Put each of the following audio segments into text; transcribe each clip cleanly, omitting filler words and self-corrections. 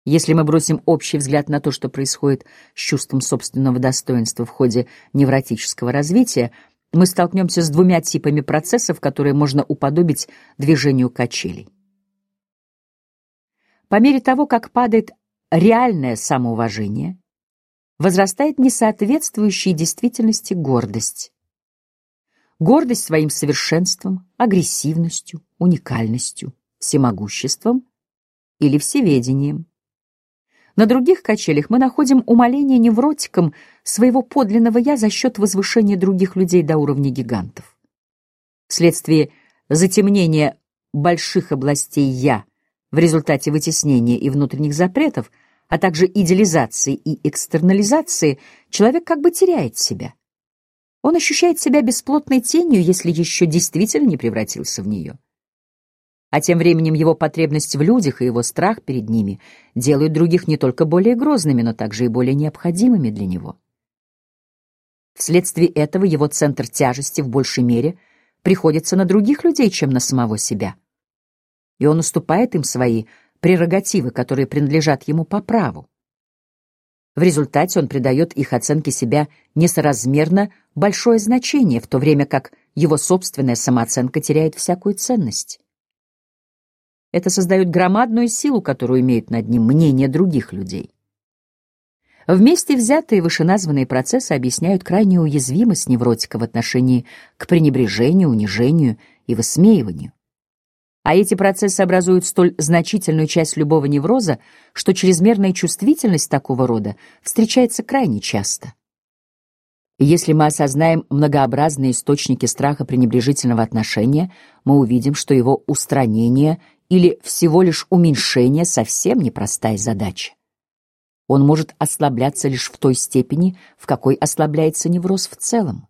Если мы бросим общий взгляд на то, что происходит с чувством собственного достоинства в ходе невротического развития, мы столкнемся с двумя типами процессов, которые можно уподобить движению качелей. По мере того, как падает реальное самоуважение, возрастает несоответствующая действительности гордость. Гордость своим совершенством, агрессивностью, уникальностью, всемогуществом или всеведением. На других качелях мы находим умаление невротикам своего подлинного «я» за счет возвышения других людей до уровня гигантов. Вследствие затемнения больших областей «я» в результате вытеснения и внутренних запретов, а также идеализации и экстернализации, человек как бы теряет себя. Он ощущает себя бесплотной тенью, если еще действительно не превратился в нее. А тем временем его потребность в людях и его страх перед ними делают других не только более грозными, но также и более необходимыми для него. Вследствие этого его центр тяжести в большей мере приходится на других людей, чем на самого себя. И он уступает им свои прерогативы, которые принадлежат ему по праву. В результате он придает их оценке себя несоразмерно большое значение, в то время как его собственная самооценка теряет всякую ценность. Это создает громадную силу, которую имеют над ним мнения других людей. Вместе взятые вышеназванные процессы объясняют крайнюю уязвимость невротика в отношении к пренебрежению, унижению и высмеиванию. А эти процессы образуют столь значительную часть любого невроза, что чрезмерная чувствительность такого рода встречается крайне часто. И если мы осознаем многообразные источники страха пренебрежительного отношения, мы увидим, что его устранение или всего лишь уменьшение совсем непростая задача. Он может ослабляться лишь в той степени, в какой ослабляется невроз в целом.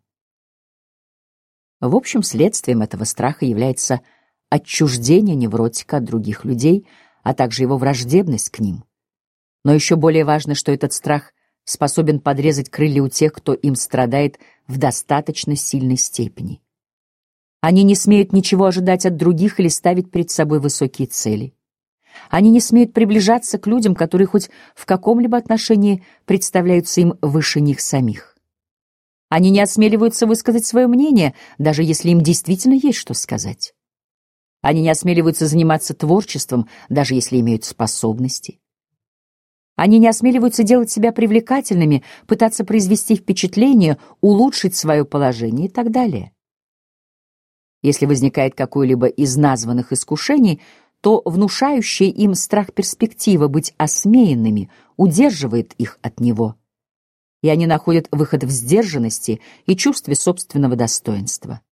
В общем, следствием этого страха является отчуждение невротика от других людей, а также его враждебность к ним. Но еще более важно, что этот страх способен подрезать крылья у тех, кто им страдает в достаточно сильной степени. Они не смеют ничего ожидать от других или ставить перед собой высокие цели. Они не смеют приближаться к людям, которые хоть в каком-либо отношении представляются им выше них самих. Они не осмеливаются высказать свое мнение, даже если им действительно есть что сказать. Они не осмеливаются заниматься творчеством, даже если имеют способности. Они не осмеливаются делать себя привлекательными, пытаться произвести впечатление, улучшить свое положение и так далее. Если возникает какое-либо из названных искушений, то внушающая им страх перспектива быть осмеянными удерживает их от него, и они находят выход в сдержанности и чувстве собственного достоинства.